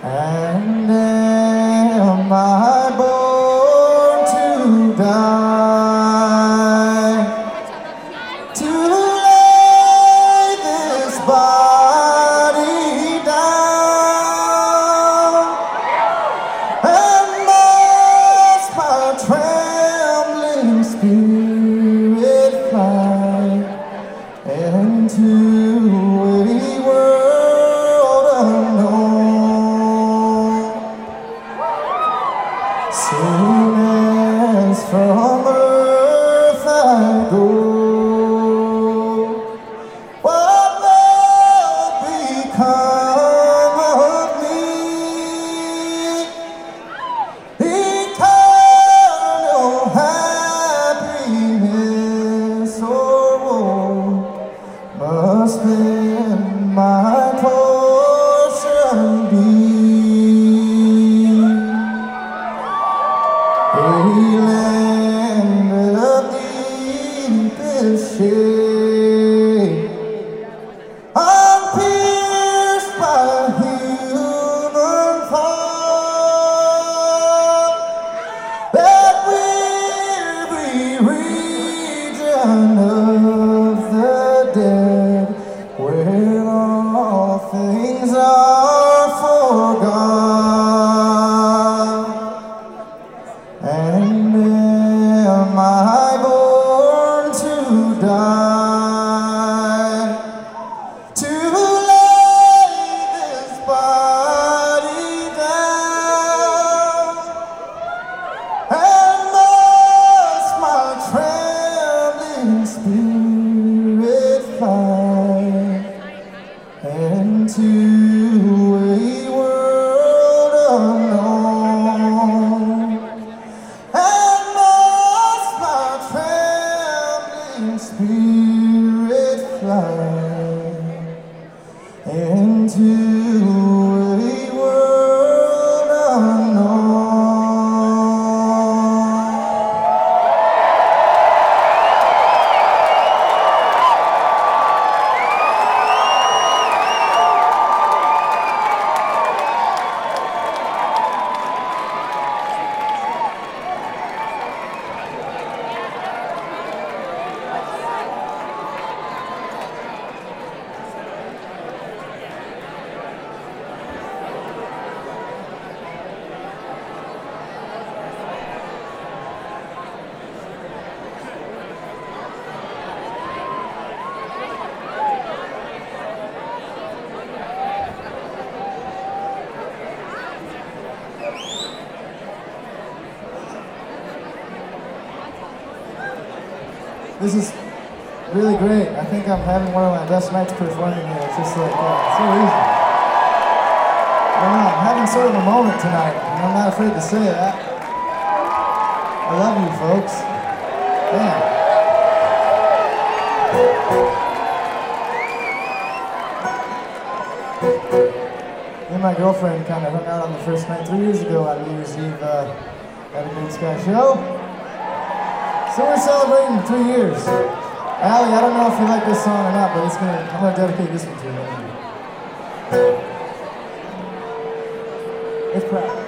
And am I born to die, to lay this body down, and must my trembling spirit fly into a world unknown? Soon as from earth I go, what will become of me? Eternal happiness or woe must then my portion be. A land of deepest shade, unpierced by human thought, that weary region of the dead, where all things are forgot. And am I born to die, to lay this body down, and must my trembling spirit fly into a world unknown? And must my trembling spirit fly into a world unknown? This is really great. I think I'm having one of my best nights performing here. It's just like, so easy. I don't know, I'm having sort of a moment tonight, and I'm not afraid to say it. I love you, folks. Yeah. Me and my girlfriend kind of hung out on the first night 3 years ago on New Year's Eve at a Great Sky show. So we're celebrating 3 years. Allie, I don't know if you like this song or not, but I'm gonna dedicate this one to you. It's proud.